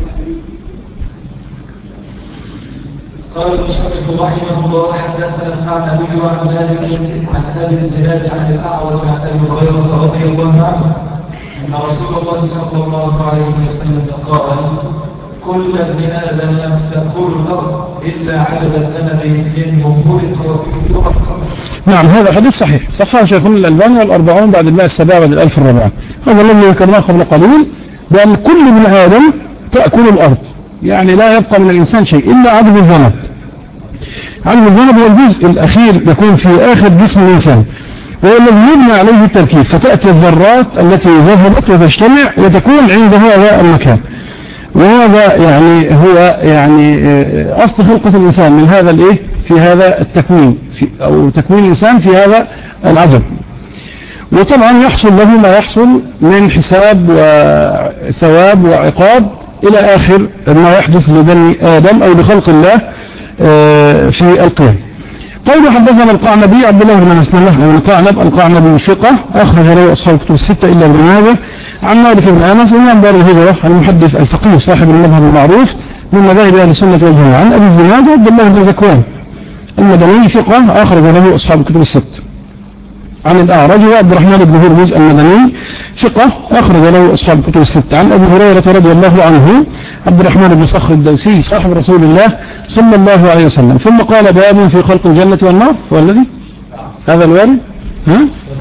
قال المصنف رحمه الله حدثنا عن ابي وعن مالك عن ابي الزناد عن الاعرج عن ابي هريره رضي الله عنه ان رسول الله صلى الله عليه وسلم قال كل ابن ادم تاكل الارض الا عدد الذنب منه خلق وفيه يرقى. نعم هذا حديث صحيح صححه شيخنا الألباني والأربعون بعد المائة السابعة بعد الألف الرابعة. هذا الذي ذكرناه قبل قليل بأن كل ابن آدم تأكل الأرض، يعني لا يبقى من الإنسان شيء إلا عدد الذنب. عدد الذنب هو الجزء الأخير يكون في آخر جسم الإنسان، وهو الذي يبنى عليه التركيب، فتأتي الذرات التي ذهبت وتجتمع وتكون عند هذا المكان. وهذا يعني هو يعني أصل خلقة الإنسان من هذا الإيه في هذا التكوين في أو تكوين الإنسان في هذا العدد. وطبعا يحصل له ما يحصل من حساب وثواب وعقاب إلى آخر ما يحدث لبني آدم أو لخلق الله في القيام. قوله حدثنا القعنبي عبد الله بن مسلمة بن القعنب القعنبي ثقة أخرج له أصحاب الكتب الستة إلا ابن ماجه. عن مالك بن أنس إمام دار الهجرة المحدث الفقيه صاحب المذهب المعروف من مذاهب أهل السنة والجماعة. عن أبي الزناد عبد الله بن زكوان المدني ثقة أخرج له أصحاب الكتب الستة. عن الأعرج وعبد الرحمن بن هرمز المدني ثقة أخرج له أصحاب الكتب الستة. عن أبي هريرة رضي الله عنه عبد الرحمن بن صخر الدوسي صاحب رسول الله صلى الله عليه وسلم. ثم قال باب في خلق الجنة والنار، هو الذي هذا الوارد ها؟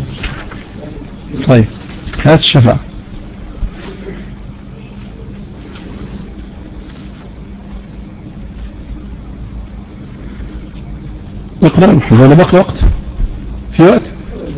طيب هات الشفاعة. اقرأ ولا بقي وقت؟ في وقت؟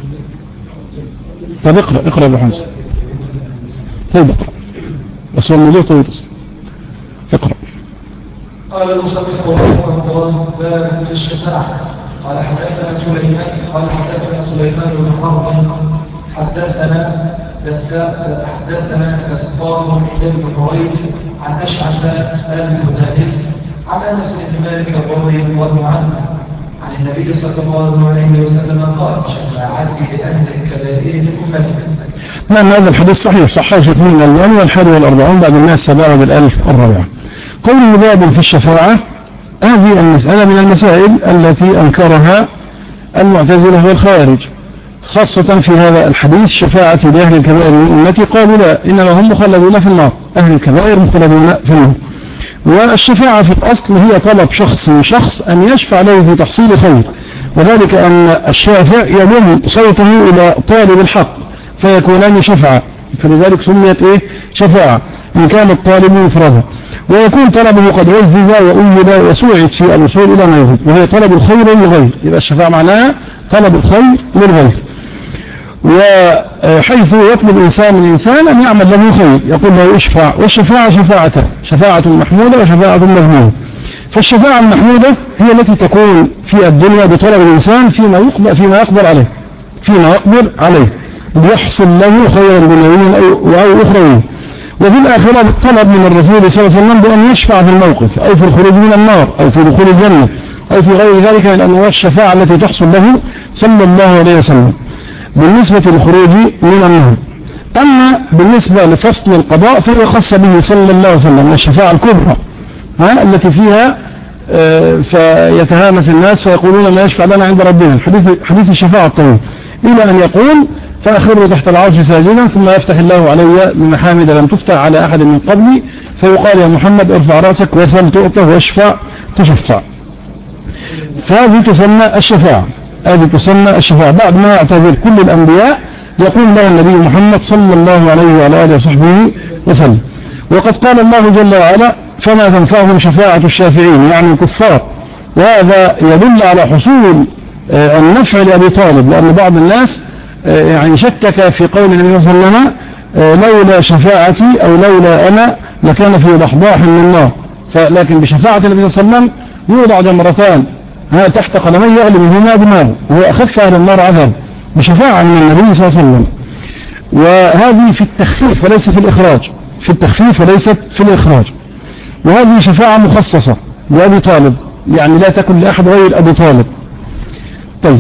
طب اقرأ اقرأ يا حمزة. طيب اقرأ بس هو الموضوع طويل اصلا. اقرأ. قال المصنف رحمه الله باب في الشفاعة. قال حدثنا سليمان قال حدثنا سليمان بن حرب حدثنا حدثنا كسطام بن حريث عن أشعث الهذلي عن أنس بن مالك رضي الله عنه عن النبي صلى الله عليه وسلم قال شفاعتي لأهل الكبائر من أمتي. نعم هذا الحديث صحيح صححه شيخ من الألباني والحادي والأربعون بعد المائة السابعة بالألف الرابعة. قول باب في الشفاعة هذه المسألة من المسائل التي أنكرها المعتزلة والخوارج خاصة في هذا الحديث شفاعة لأهل الكبائر من أمتي. قالوا لا إنما هم مخلدون في النار، أهل الكبائر مخلدون في النار. والشفاعة في الأصل هي طلب شخص من شخص أن يشفع له في تحصيل خير، وذلك أن الشافع يضم صوته إلى طالب الحق فيكونان شفعة، فلذلك سميت إيه شفاعة إن كان الطالب مفردا، ويكون طلبه قد عزز وأيد وسوعد في الوصول إلى ما يريد، وهي طلب الخير للغير. يبقى الشفاعة معناها طلب الخير للغير. وحيث يطلب إنسان من إنسان أن يعمل له خير يقول له اشفع، والشفاعة شفاعتان، شفاعة محمودة وشفاعة مذمومة. فالشفاعة المحمودة هي التي تكون في الدنيا بطلب الإنسان فيما يقدر فيما يقدر عليه فيما يقدر عليه ليحصل له خيرا دنيويا أو أخرويا، وفي الآخرة بالطلب من الرسول صلى الله عليه وسلم بأن يشفع في الموقف أو في الخروج من النار أو في دخول الجنة أو في غير ذلك من أنواع الشفاعة التي تحصل له صلى الله عليه وسلم بالنسبة للخروج من النار. أما بالنسبة لفصل القضاء فهي خاصة به صلى الله عليه وسلم، الشفاعة الكبرى ها التي فيها آه فيتهامس الناس فيقولون ما يشفع لنا عند ربنا، حديث, حديث الشفاعة الطويل، إلى أن يقول فأخر تحت العرش ساجدا ثم يفتح الله علي بمحامد لم تفتح على أحد من قبلي، فيقال يا محمد ارفع رأسك وسل تؤطى واشفع تشفع. فهذه تسمى الشفاعة، هذه تسمى الشفاعة بعد ما يعتذر كل الأنبياء يقول له النبي محمد صلى الله عليه وعلى آله وصحبه وسلم. وقد قال الله جل وعلا فما تنفعهم شفاعة الشافعين يعني الكفار، وهذا يدل على حصول النفع لأبي طالب، لأن بعض الناس يعني شكك في قول النبي صلى الله عليه وسلم لولا شفاعتي أو لولا أنا لكان في ضحضاح من النار، لكن بشفاعة النبي صلى الله عليه وسلم يوضع جمرتان تحت قدميه يغلي منهما دماغه وهو أخف أهل النار عذاب بشفاعة من النبي صلى الله عليه وسلم. وهذه في التخفيف وليس في الإخراج، في التخفيف وليست في الإخراج. وهذه شفاعة مخصصة لأبي طالب، يعني لا تكن لأحد غير أبي طالب. طيب،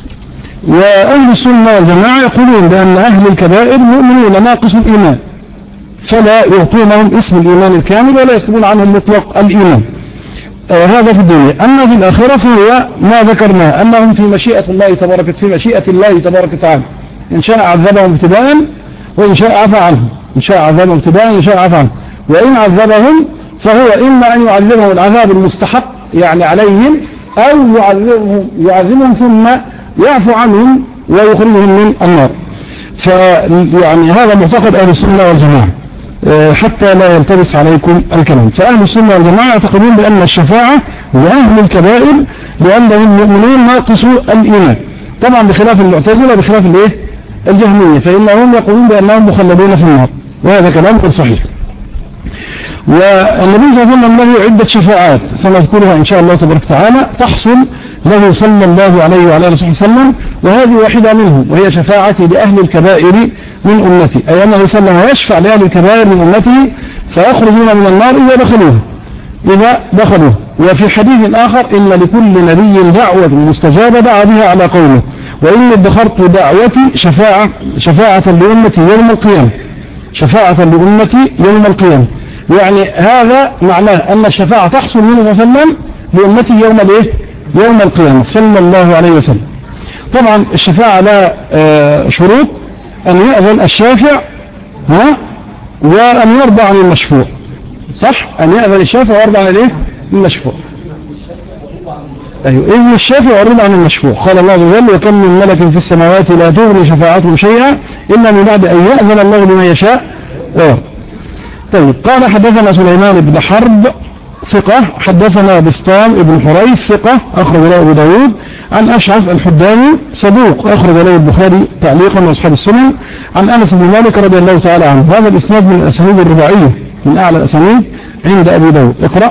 وأهل السنة والجماعة يقولون بأن أهل الكبائر مؤمنون ناقص الإيمان، فلا يعطونهم اسم الإيمان الكامل ولا يسلبون عنهم مطلق الإيمان. آه هذا في الدنيا. أما في الآخرة فهو ما ذكرنا أنهم في مشيئة الله تبارك في مشيئة الله تبارك وتعالى، إن شاء عذبهم ابتداء وإن شاء عفى عنهم، إن شاء عذبهم ابتداء وإن شاء عفى عنهم. وإن عذبهم فهو إما أن يعذبهم العذاب المستحق يعني عليهم، أو يعذبهم, يعذبهم ثم يعفو عنهم ويخرجهم من النار. فيعني هذا معتقد أهل السنة والجماعة حتى لا يلتبس عليكم الكلام. فأهل السنة والجماعة يعتقدون بأن الشفاعة لأهل الكبائر لأنهم مؤمنون ناقصوا الإيمان، طبعا بخلاف المعتزلة بخلاف الايه الجهمية، فإنهم يقولون بأنهم مخلدون في النار، وهذا كلام غير صحيح. والنبي صلى الله عليه وسلم له عدة شفاعات سنذكرها إن شاء الله تبارك وتعالى تحصل له صلى الله عليه وعلى آله وسلم، وهذه واحدة منهم وهي شفاعتي لأهل الكبائر من أمتي، أي أنه صلى الله عليه وسلم يشفع لأهل الكبائر من أمته فيخرجون من النار إذا دخلوها إذا دخلوها. وفي حديث آخر إن لكل نبي دعوة مستجابة دعا بها على قومه، وإن ادخرت دعوتي شفاعة شفاعة لأمتي يوم القيامة، شفاعة لأمتي يوم القيامة. يعني هذا معناه أن الشفاعة تحصل منه صلى الله عليه وسلم لأمته يوم الايه يوم القيامة صلى الله عليه وسلم. طبعا الشفاعة لها شروط، أن يأذن الشافع ها وأن يرضى عن المشفوع، صح؟ أن يأذن الشافع ويرضى عن الايه المشفوع. أيوه، إذن الشافع والرضا عن المشفوع. قال الله عز وجل وكم من ملك في السماوات لا تغني شفاعتهم شيئا إلا من بعد أن يأذن الله لمن يشاء ويرضى. طيب، قال حدثنا سليمان بن حرب ثقة، حدثنا بسطام بن حريث ثقة أخرج له أبو داود، عن أشعث الحداني صدوق أخرج له البخاري تعليقا وأصحاب السنن، عن أنس بن مالك رضي الله تعالى عنه. هذا الإسناد من الأسانيد الرباعية من أعلى الأسانيد عند أبي داود. اقرأ.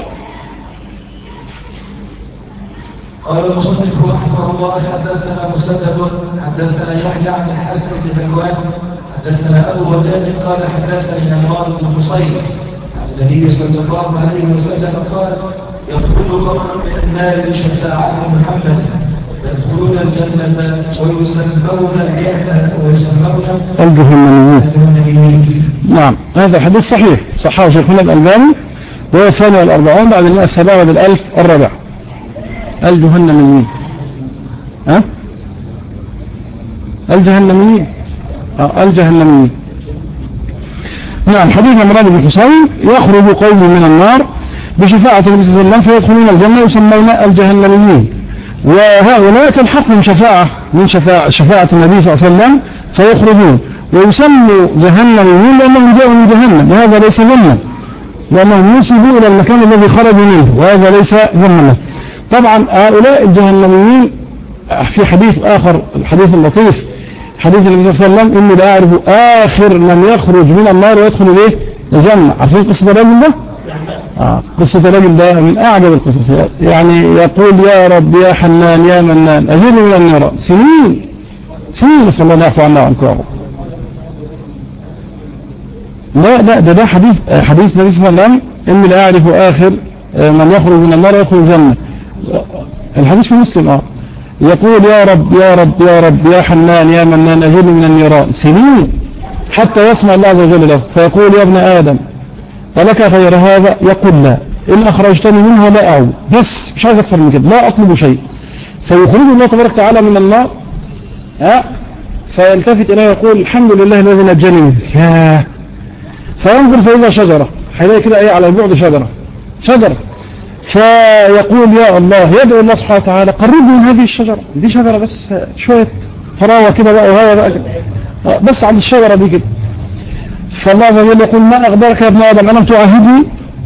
قال المصنف رحمه الله حدثنا مسدد حدثنا يحيى عن الحسن بن ذكوان حدثنا أبو رجاء قال حدثني عمران بن حصين عن النبي صلى الله عليه وسلم قال يخرج قوم من النار بشفاعة محمد يدخلون الجنة ويسمون الجنة ويسمون الجهنميين. نعم، هذا حديث صحيح صححه شيخنا الألباني وهو الثاني والأربعون بعد المئة السابعة والألف الرابع. الجهنميين ها الجهنميين اه الجهنميين. نعم، حديث عمران بن حصين يخرج قوم من النار بشفاعة النبي صلى الله عليه وسلم فيدخلون الجنة يسمون الجهنميين. وهؤلاء تلحق من شفاعة من شفاعة, شفاعة النبي صلى الله عليه وسلم فيخرجون ويسموا جهنميين لأنهم جاءوا من جهنم، وهذا ليس ذما لأنهم نسبوا إلى المكان الذي خرجوا منه، وهذا ليس ذما. طبعا هؤلاء الجهنميين في حديث آخر، الحديث اللطيف حديث النبي صلى الله عليه وسلم إني لا أعرف آخر من يخرج من النار ويدخل إليه الجنة. عارفين قصة الرجل ده؟ آه. قصة الرجل ده من أعجب القصص، يعني يقول يا رب يا حنان يا منان أجرني من النار، سنين سنين نسأل الله يعفو عنا وعنكم يا رب. لا لا ده ده حديث حديث النبي صلى الله عليه وسلم إني لا أعرف آخر من يخرج من النار ويدخل الجنة. الحديث في مسلم اه يقول يا رب يا رب يا رب يا حنان يا منان أجرني من النيران، سنين حتى يسمع الله عز وجل له فيقول يا ابن آدم ولك غير هذا؟ يقول لا، إن أخرجتني منها لا أعود، بس مش عايز أكثر من كده، لا أطلب شيء. فيخرج الله تبارك وتعالى من النار ها فيلتفت إليه يقول الحمد لله الذي نجاني منك. ياه. فينظر فإذا شجرة، هيلاقي كده إيه على البعد شجرة شجرة فيقول يا الله، يدعو الله سبحانه وتعالى قربني من هذه الشجرة، دي شجرة بس شوية فراوة كده بقى وهذا بقى كده. بس عند الشجرة دي كده. فالله عز وجل يقول ما أقدرك يا ابن آدم ألم تعاهدني؟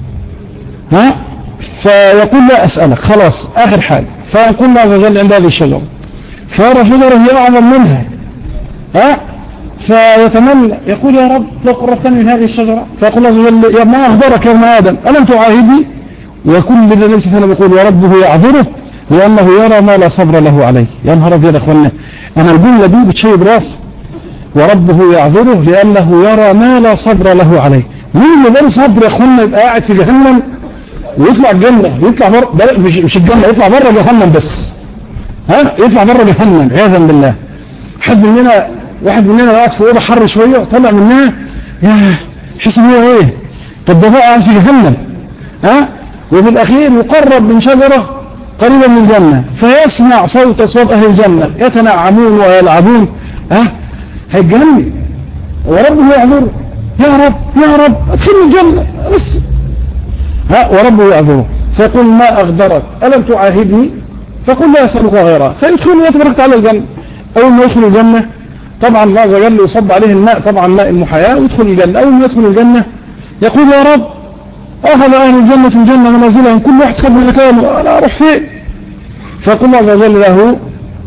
ها؟ فيقول لا أسألك، خلاص آخر حاجة. فيقول الله عز وجل عند هذه الشجرة فيرى شجرة هي أعظم منها ها؟ فيتمنى يقول يا رب لو قربتني من هذه الشجرة. فيقول الله عز وجل يا ما أقدرك يا ابن آدم ألم تعاهدني؟ وكل النبي صلى الله عليه وسلم يقول وربه يعذره لأنه يرى ما لا صبر له عليه. يا نهار أبيض يا أخوانا، أنا الجملة دي بتشيب راسي، وربه يعذره لأنه يرى ما لا صبر له عليه. مين اللي له صبر يا أخوانا يبقى قاعد في جهنم ويطلع الجنة، يطلع بره مش, مش الجنة، يطلع بره جهنم بس ها، يطلع بره جهنم عياذا بالله. حد مننا واحد مننا قاعد في أوضة حر شوية طلع منها يا حس إن هو إيه؟ طب ده قاعد في جهنم ها، وفي الأخير يقرب من شجرة قريبة من الجنة فيسمع صوت أصوات أهل الجنة يتنعمون ويلعبون ها، هيتجنن وربه يعذره يا رب يا رب ادخلني الجنة بس ها، وربه يعذره فيقول ما أغدرك ألم تعاهدني؟ فقل لا يسألك غيرها. فيدخل الله تبارك وتعالى الجنة. أول ما يدخل الجنة طبعا الله عز وجل يصب عليه الماء، طبعا ماء المحياة، ويدخل الجنة. أول ما يدخل الجنة يقول يا رب أخذ أهل الجنة الجنة منازلهم كل واحد خد مكانه، أنا أروح فين؟ فيقول الله عز وجل له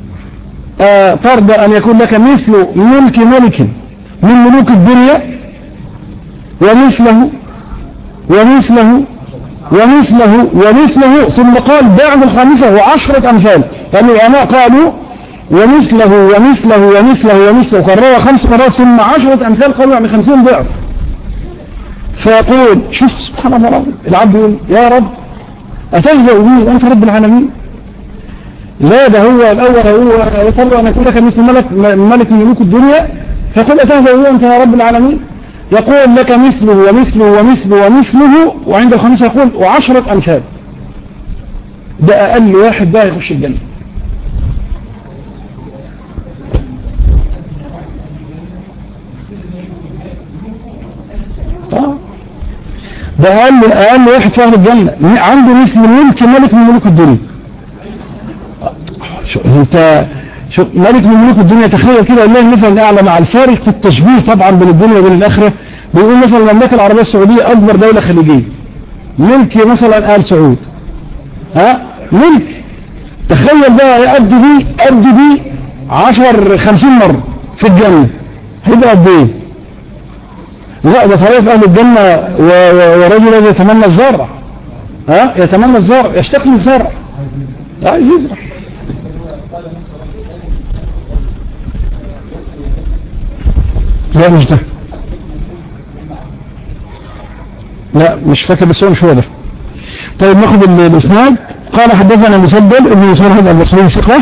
آه ترضى أن يكون لك مثل ملك ملك من ملوك الدنيا ومثله ومثله ومثله ومثله ثم قال بعد الخامسة وعشرة أمثال. يعني العلماء قالوا ومثله ومثله ومثله ومثله كررها خمس مرات ثم عشرة أمثال، قالوا يعني خمسين ضعف. فيقول شوف سبحان الله العظيم، العبد يقول يا رب أتهزأ بي أنت رب العالمين؟ لا ده هو الأول هو يطلع أن يكون لك مثل ملك ملك من ملوك الدنيا، فيقول أتهزأ بي أنت يا رب العالمين؟ يقول لك مثله ومثله ومثله ومثله، وعند الخمسة يقول وعشرة أمثال. ده أقل واحد ده يخش الجنة. ده أقل أقل واحد في أهل الجنة عنده مثل ملك ملك من ملوك الدنيا. شو أنت شو ملك من ملوك الدنيا، تخيل كده الله مثلا الأعلى مع الفارق في التشبيه طبعا بين الدنيا وبين الآخرة. بيقول مثلا المملكة العربية السعودية أكبر دولة خليجية، ملك مثلا آل سعود ها ملك، تخيل بقى قد دي قد دي عشر خمسين مرة في الجنة، هيبقى قد ايه؟ لا ده طريق أهل الجنة ورجل يتمنى الزرع ها، يتمنى الزرع، يشتاق للزرع، عايز يزرع. لا مش ده، لا مش فاكر بس هو مش هو ده. طيب ناخد الاسناد. قال حدثنا مسدد ابن مسرهد البصري ثقة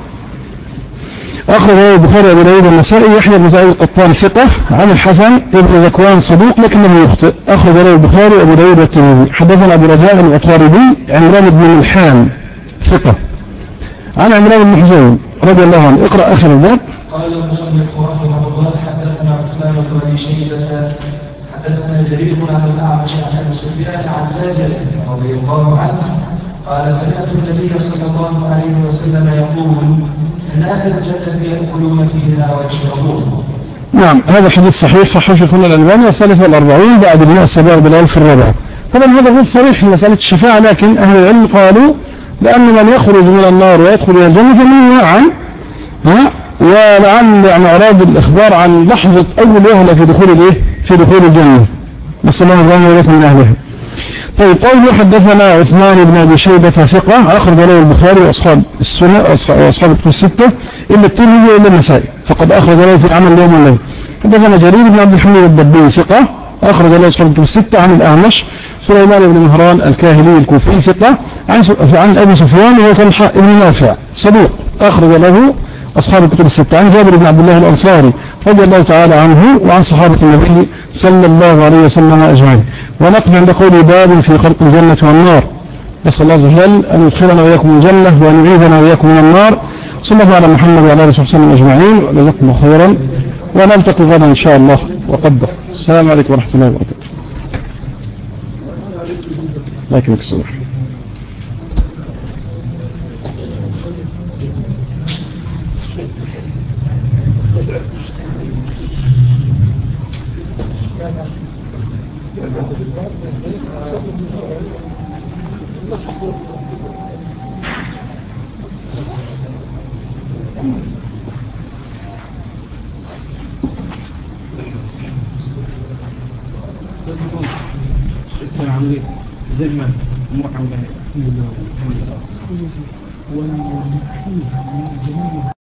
أخرجه البخاري وأبو داود والنسائي. يحيى بن سعيد القطان ثقة عن الحسن ابن ذكوان صدوق لكنه يخطئ، أخرج له البخاري وأبو داود والترمذي. حدثنا أبو رجاء العطاردي عمران بن ملحان ثقة عن عمران بن حزين رضي الله عنه. اقرأ آخر الباب. قال المصنف رحمه الله حدثنا عثمان بن أبي شيبة حدثنا جرير عن الأعمش عن أبي سفيان عن جابر رضي الله عنه قال سمعت النبي صلى الله عليه وسلم يقول إن أهل الجنة يأكلون فيها ويشربون. نعم هذا حديث صحيح صحيح شيخنا الألباني والثالث والأربعين بعد المئة السابعة بالألف الرابع. طبعا هذا غير صريح في مسألة الشفاعة لكن أهل العلم قالوا لأن من يخرج من النار ويدخل إلى الجنة فمن عن ها ولعل يعني أراد الإخبار عن لحظة أول وهلة في دخول الإيه في دخول الجنة. نسأل الله أن يكون من أهلها. طيب قوله حدثنا عثمان بن أبي شيبة ثقة أخرج له البخاري وأصحاب السنة وأصحاب الكتب الستة إلا الترمذي وإلا النسائي فقد أخرج له في عمل اليوم والليل. حدثنا جرير بن عبد الحميد الضبي ثقة أخرج له أصحاب الكتب الستة عن الأعمش سليمان بن مهران الكاهلي الكوفي ثقة عن عن أبي سفيان وهو كان ابن نافع صدوق أخرج له أصحاب الكتب الستة عن جابر بن عبد الله الأنصاري رضي الله تعالى عنه وعن صحابة النبي صلى الله عليه وسلم أجمعين. ونقف عند قول باب في خلق الجنة والنار. نسأل الله عز وجل أن يدخلنا وإياكم الجنة وأن يعيذنا وإياكم من النار. صلى الله على محمد وعلى آله وصحبه أجمعين وجزاكم الله خيرا ونلتقي غدا إن شاء الله وقدر. السلام عليكم ورحمة الله وبركاته. الله يكرمك الصبح. زي ما محمد